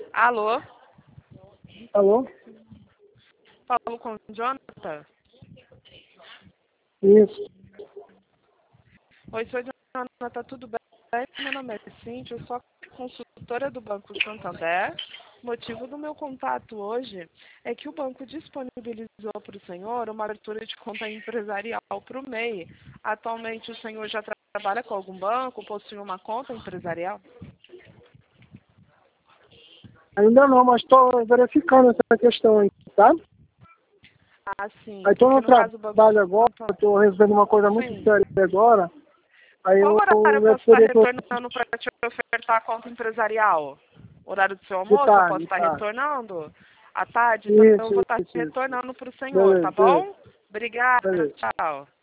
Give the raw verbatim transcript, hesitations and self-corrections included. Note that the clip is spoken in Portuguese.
Alô? Alô? Falo com o Jonathan? Isso. Oi, sou Jonathan, tudo bem? Meu nome é Cíntia, eu sou a consultora do Banco Santander. O motivo do meu contato hoje é que o banco disponibilizou para o senhor uma abertura de conta empresarial para o M E I. Atualmente o senhor já trabalha com algum banco, possui uma conta empresarial? Ainda não, mas estou verificando essa questão aí, tá? Ah, sim, Aí estou porque no no caso o Banco trabalho agora, Santander... estou resolvendo uma coisa muito Sim. séria agora. Aí Qual eu, horário eu eu posso estar teria que retornando para te ofertar a conta empresarial? Horário do seu de almoço, eu posso tarde, de estar tarde. retornando? À tarde, então eu Isso, vou estar isso, isso. retornando para o senhor, Beleza, tá beleza, bom? Obrigada, beleza. tchau.